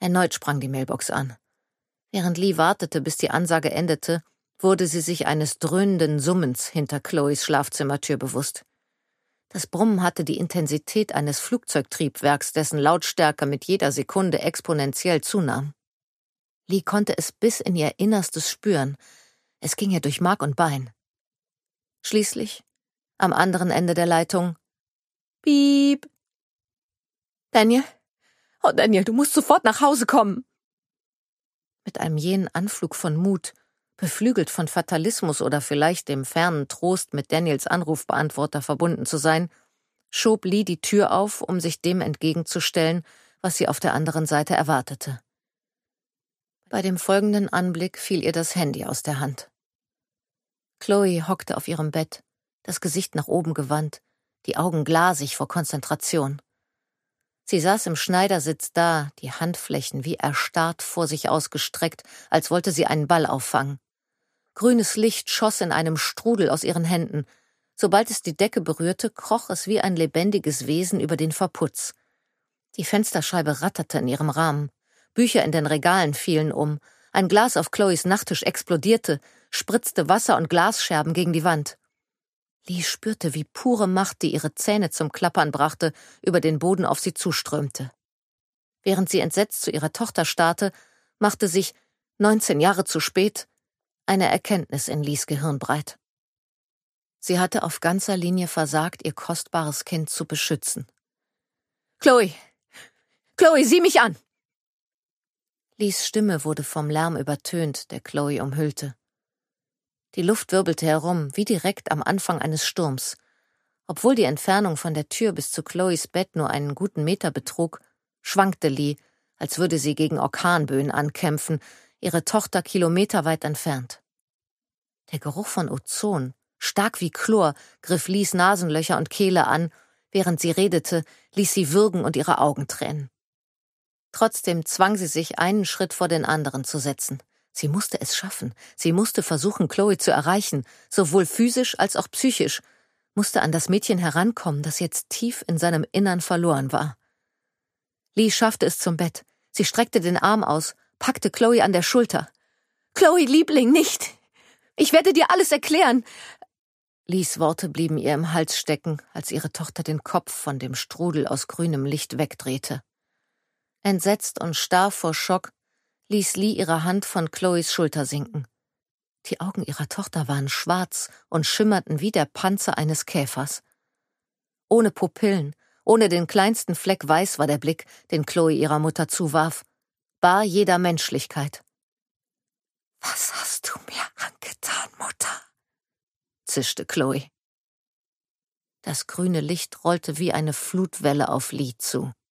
Erneut sprang die Mailbox an. Während Lee wartete, bis die Ansage endete, wurde sie sich eines dröhnenden Summens hinter Chloes Schlafzimmertür bewusst. Das Brummen hatte die Intensität eines Flugzeugtriebwerks, dessen Lautstärke mit jeder Sekunde exponentiell zunahm. Lee konnte es bis in ihr Innerstes spüren. Es ging ihr durch Mark und Bein. Schließlich, am anderen Ende der Leitung, Piep. Daniel? Oh, Daniel, du musst sofort nach Hause kommen. Mit einem jähen Anflug von Mut, beflügelt von Fatalismus oder vielleicht dem fernen Trost, mit Daniels Anrufbeantworter verbunden zu sein, schob Lee die Tür auf, um sich dem entgegenzustellen, was sie auf der anderen Seite erwartete. Bei dem folgenden Anblick fiel ihr das Handy aus der Hand. Chloe hockte auf ihrem Bett, das Gesicht nach oben gewandt, die Augen glasig vor Konzentration. Sie saß im Schneidersitz da, die Handflächen wie erstarrt vor sich ausgestreckt, als wollte sie einen Ball auffangen. Grünes Licht schoss in einem Strudel aus ihren Händen. Sobald es die Decke berührte, kroch es wie ein lebendiges Wesen über den Verputz. Die Fensterscheibe ratterte in ihrem Rahmen. Bücher in den Regalen fielen um. Ein Glas auf Chloes Nachttisch explodierte, spritzte Wasser und Glasscherben gegen die Wand. Lee spürte, wie pure Macht, die ihre Zähne zum Klappern brachte, über den Boden auf sie zuströmte. Während sie entsetzt zu ihrer Tochter starrte, machte sich, 19 Jahre zu spät, eine Erkenntnis in Lees Gehirn breit. Sie hatte auf ganzer Linie versagt, ihr kostbares Kind zu beschützen. »Chloe! Chloe, sieh mich an!« Lees Stimme wurde vom Lärm übertönt, der Chloe umhüllte. Die Luft wirbelte herum, wie direkt am Anfang eines Sturms. Obwohl die Entfernung von der Tür bis zu Chloes Bett nur einen guten Meter betrug, schwankte Lee, als würde sie gegen Orkanböen ankämpfen, ihre Tochter kilometerweit entfernt. Der Geruch von Ozon, stark wie Chlor, griff Lees Nasenlöcher und Kehle an. Während sie redete, ließ sie würgen und ihre Augen tränen. Trotzdem zwang sie sich, einen Schritt vor den anderen zu setzen. Sie musste es schaffen. Sie musste versuchen, Chloe zu erreichen, sowohl physisch als auch psychisch, musste an das Mädchen herankommen, das jetzt tief in seinem Innern verloren war. Lee schaffte es zum Bett. Sie streckte den Arm aus, packte Chloe an der Schulter. »Chloe, Liebling, nicht! Ich werde dir alles erklären!« Lees Worte blieben ihr im Hals stecken, als ihre Tochter den Kopf von dem Strudel aus grünem Licht wegdrehte. Entsetzt und starr vor Schock ließ Lee ihre Hand von Chloes Schulter sinken. Die Augen ihrer Tochter waren schwarz und schimmerten wie der Panzer eines Käfers. Ohne Pupillen, ohne den kleinsten Fleck Weiß war der Blick, den Chloe ihrer Mutter zuwarf, bar jeder Menschlichkeit. »Was hast du mir angetan, Mutter?« zischte Chloe. Das grüne Licht rollte wie eine Flutwelle auf Lee zu.